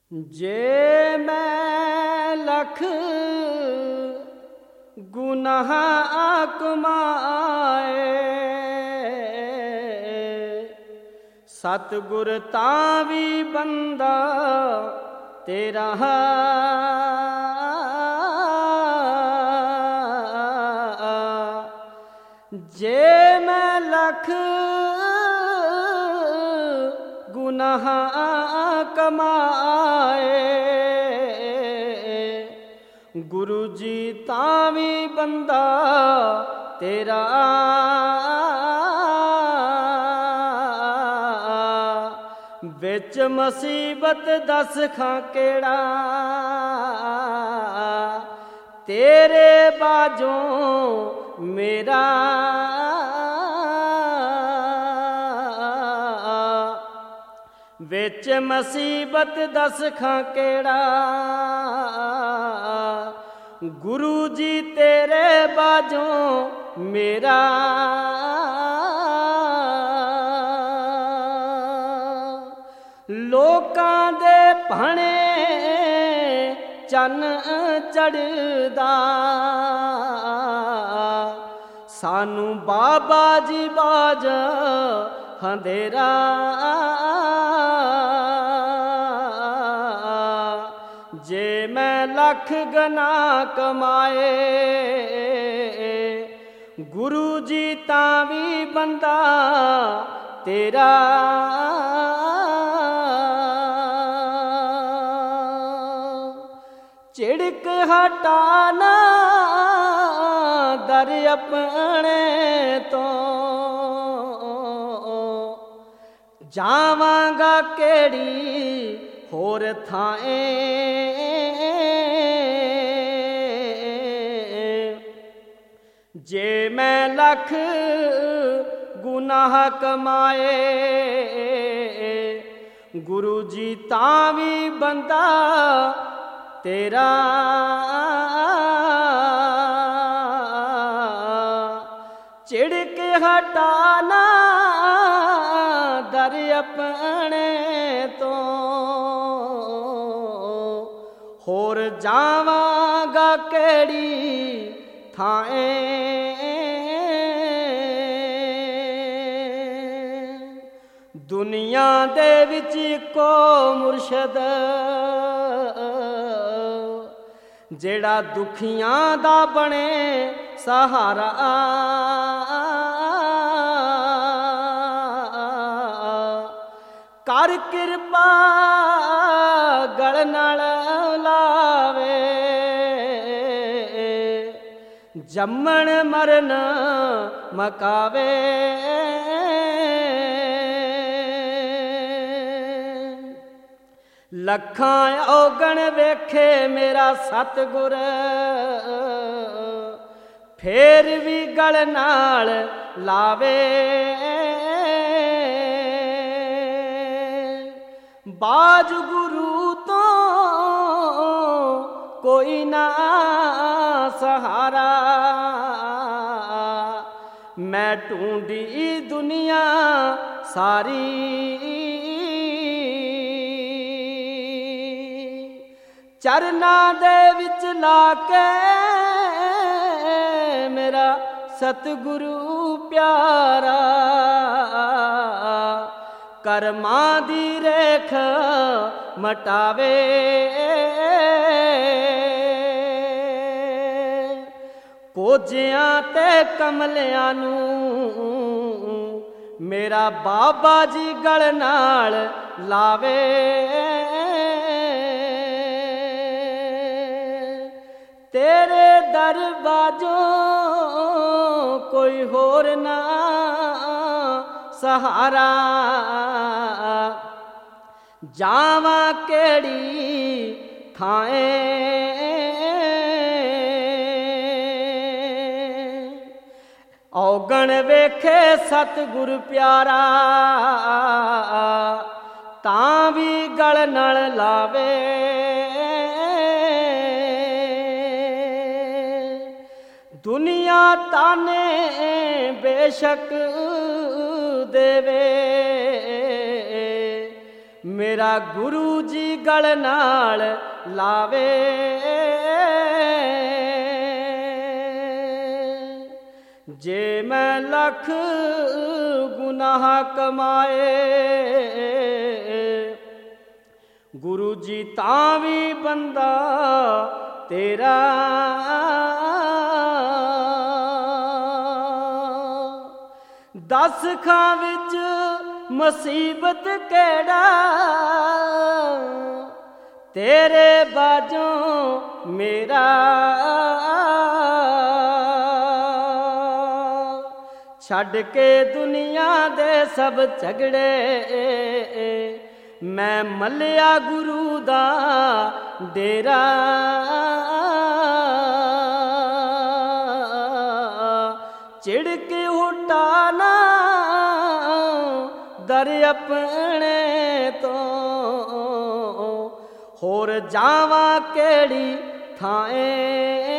ਜੇ ਮੈਂ ਲਖ ਗੁਨਾਹ ਕਮਾਏ, ਸਤਿਗੁਰ ਤਾਂ ਵੀ ਬੰਦਾ ਤੇਰਾ। ਜੇ ਮੈਂ ਲਖ ਗੁਨਾਹ ਕਮਾਏ, ਗੁਰੂ ਜੀ ਤਾਂ ਵੀ ਬੰਦਾ ਤੇਰਾ। ਵਿੱਚ ਮੁਸੀਬਤ ਦੱਸ ਖਾਂ ਕਿਹੜਾ, ਤੇਰੇ ਬਾਝੋਂ ਮੇਰਾ। ਵਿੱਚ ਮੁਸੀਬਤ ਦੱਸ ਖਾਂ ਕਿਹੜਾ, ਗੁਰੂ ਜੀ ਤੇਰੇ ਬਾਝੋਂ ਮੇਰਾ। ਲੋਕਾਂ ਦੇ ਭਾਣੇ ਚੰਨ ਚੜ੍ਹਦਾ, ਸਾਨੂੰ ਬਾਬਾ ਜੀ ਬਾਝ ਹੰਧੇਰਾ। ਜੇ ਮੈਂ ਲੱਖ ਗੁਨਾਹ ਕਮਾਏ, ਗੁਰੂ ਜੀ ਤਾਂ ਵੀ ਬੰਦਾ ਤੇਰਾ। ਝਿੜਕ ਹਟਾਣਾ ਦਰ ਆਪਣੇ ਤੋਂ, ਜਾਵਾਂਗਾ ਕਿਹੜੀ ਹੋਰ ਥਾਂਏ। ਜੇ ਮੈਂ ਲੱਖ ਗੁਨਾਹ ਕਮਾਏ, ਗੁਰੂ ਜੀ ਤਾਂ ਵੀ ਬੰਦਾ ਤੇਰਾ। ਝਿੜਕ ਹਟਾਣਾ ਦਰ ਆਪਣੇ ਤੋਂ, ਹੋਰ ਜਾਵਾਂਗਾ ਕਿਹੜੀ ਥਾਂਏ। ਦੁਨੀਆ ਦੇ ਵਿੱਚ ਇੱਕੋ ਮੁਰਸ਼ਦ, ਜਿਹੜਾ ਦੁਖੀਆਂ ਦਾ ਬਣੇ ਸਹਾਰਾ। ਕਰ ਕਿਰਪਾ ਗਲ ਨਾਲ ਲਾਵੇ, ਜੰਮਣ ਮਰਨ ਮਕਾਵੇ। ਲੱਖਾਂ ਔਗਣ ਵੇਖੇ ਮੇਰਾ ਸਤਿਗੁਰ, ਫੇਰ ਵੀ ਗਲ ਨਾਲ ਲਾਵੇ। ਬਾਝ ਗੁਰੂ ਤੋਂ ਕੋਈ ਨਾ ਸਹਾਰਾ, ਮੈਂ ਢੂੰਢੀ ਦੁਨੀਆ ਸਾਰੀ। ਚਰਨਾਂ ਦੇ ਵਿੱਚ ਲਾ ਕੇ ਮੇਰਾ ਸਤਿਗੁਰੂ ਪਿਆਰਾ, ਕਰਮਾਂ ਦੀ ਰੇਖ ਮਟਾਵੇ। ਕੋਝਿਆਂ ਤੇ ਕਮਲਿਆਂ ਨੂੰ ਮੇਰਾ ਬਾਬਾ ਜੀ ਗਲ ਨਾਲ ਲਾਵੇ। ਤੇਰੇ ਦਰਬਾਜੋਂ ਕੋਈ ਹੋਰ ਨਾ ਸਹਾਰਾ, ਜਾਵਾਂ ਕਿਹੜੀ ਥਾਂਏ। ਔਗਣ ਵੇਖੇ ਸਤਿਗੁਰ ਪਿਆਰਾ, ਤਾਂ ਵੀ ਗਲ ਨਾਲ ਲਾਵੇ। ਦੁਨੀਆ ਤਾਨੇ ਬੇਸ਼ੱਕ ਦੇਵੇ, ਮੇਰਾ ਗੁਰੂ ਜੀ ਗਲ ਨਾਲ ਲਾਵੇ। ਜੇ ਮੈਂ ਲੱਖ ਗੁਨਾਹ ਕਮਾਏ, ਗੁਰੂ ਜੀ ਤਾਂ ਵੀ ਬੰਦਾ ਤੇਰਾ। ਦਸ ਖਾਂ ਵਿੱਚ ਮੁਸੀਬਤ ਕਿਹੜਾ, ਤੇਰੇ ਬਾਝੋਂ ਮੇਰਾ। ਛੱਡ ਕੇ ਦੁਨੀਆ ਦੇ ਸਭ ਝਗੜੇ, ਮੈਂ ਮੱਲਿਆ ਗੁਰੂ ਦਾ ਡੇਰਾ। ਝਿੜਕ ਹੁਟਾ ਨਾ ਦਰ ਆਪਣੇ ਤੋਂ, ਹੋਰ ਜਾਵਾਂ ਕਿਹੜੀ ਥਾਂ।